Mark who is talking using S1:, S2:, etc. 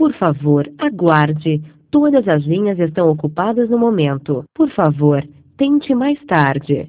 S1: Por favor, aguarde. Todas as linhas estão ocupadas no momento. Por favor, tente mais tarde.